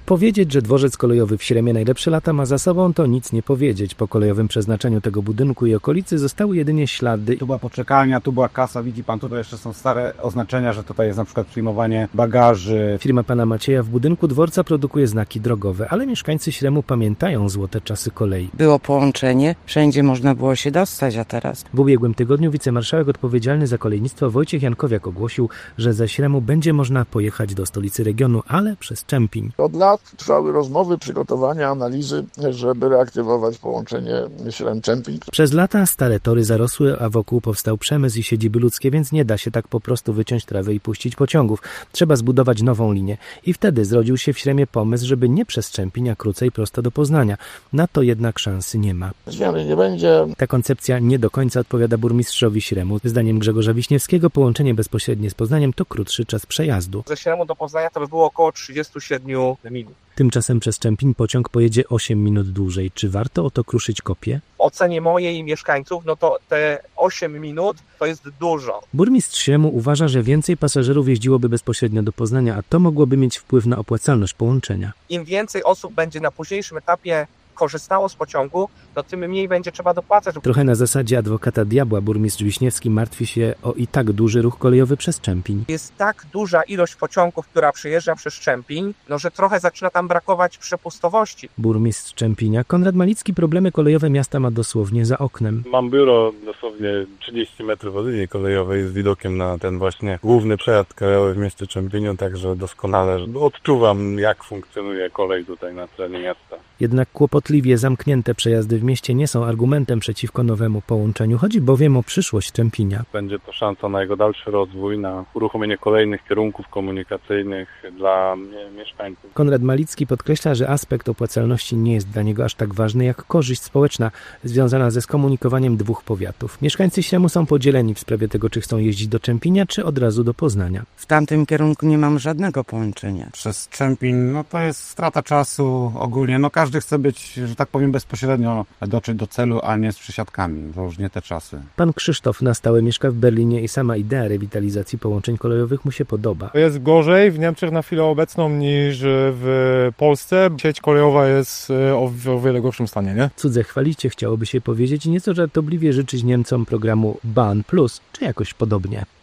Powiedzieć, że dworzec kolejowy w Śremie najlepsze lata ma za sobą, to nic nie powiedzieć. Po kolejowym przeznaczeniu tego budynku i okolicy zostały jedynie ślady. Tu była poczekalnia, tu była kasa, widzi pan, tutaj jeszcze są stare oznaczenia, że tutaj jest na przykład przyjmowanie bagaży. Firma pana Macieja w budynku dworca produkuje znaki drogowe, ale mieszkańcy Śremu pamiętają złote czasy kolei. Było połączenie, wszędzie można było się dostać, a teraz? W ubiegłym tygodniu wicemarszałek odpowiedzialny za kolejnictwo Wojciech Jankowiak ogłosił, że ze Śremu będzie można pojechać do stolicy regionu, ale przez Czempiń. Od lat trwały rozmowy, przygotowania, analizy, żeby reaktywować połączenie Śrem-Czempin. Przez lata stare tory zarosły, a wokół powstał przemysł i siedziby ludzkie, więc nie da się tak po prostu wyciąć trawy i puścić pociągów. Trzeba zbudować nową linię. I wtedy zrodził się w Śremie pomysł, żeby nie przez Czempiń, a krócej prosto do Poznania. Na to jednak szansy nie ma. Zmiany nie będzie. Ta koncepcja nie do końca odpowiada burmistrzowi Śremu. Zdaniem Grzegorza Wiśniewskiego połączenie bezpośrednie z Poznaniem to krótszy czas przejazdu. Ze Śremu do Poznania to by było około 37 minut. Tymczasem przez Czempiń pociąg pojedzie 8 minut dłużej. Czy warto o to kruszyć kopię? W ocenie mojej i mieszkańców, no to te 8 minut to jest dużo. Burmistrz Śremu uważa, że więcej pasażerów jeździłoby bezpośrednio do Poznania, a to mogłoby mieć wpływ na opłacalność połączenia. Im więcej osób będzie na późniejszym etapie korzystało z pociągu, to tym mniej będzie trzeba dopłacać. Trochę na zasadzie adwokata diabła burmistrz Wiśniewski martwi się o i tak duży ruch kolejowy przez Czempiń. Jest tak duża ilość pociągów, która przyjeżdża przez Czempiń, że trochę zaczyna tam brakować przepustowości. Burmistrz Czempinia Konrad Malicki problemy kolejowe miasta ma dosłownie za oknem. Mam biuro dosłownie 30 metrów od linii kolejowej z widokiem na ten właśnie główny przejazd kolejowy w mieście Czempiniu, także doskonale odczuwam, jak funkcjonuje kolej tutaj na terenie miasta. Jednak kłopotliwie zamknięte przejazdy w mieście nie są argumentem przeciwko nowemu połączeniu. Chodzi bowiem o przyszłość Czempinia. Będzie to szansa na jego dalszy rozwój, na uruchomienie kolejnych kierunków komunikacyjnych dla mieszkańców. Konrad Malicki podkreśla, że aspekt opłacalności nie jest dla niego aż tak ważny jak korzyść społeczna związana ze skomunikowaniem dwóch powiatów. Mieszkańcy Śremu są podzieleni w sprawie tego, czy chcą jeździć do Czempinia, czy od razu do Poznania. W tamtym kierunku nie mam żadnego połączenia. Przez Czempin, to jest strata czasu ogólnie, każdy chce być, że tak powiem, bezpośrednio dotrzeć do celu, a nie z przesiadkami. To już nie te czasy. Pan Krzysztof na stałe mieszka w Berlinie i sama idea rewitalizacji połączeń kolejowych mu się podoba. Jest gorzej w Niemczech na chwilę obecną niż w Polsce. Sieć kolejowa jest o wiele gorszym stanie, nie? Cudze chwalicie, chciałoby się powiedzieć, i nieco żartobliwie życzyć Niemcom programu Bahn Plus, czy jakoś podobnie.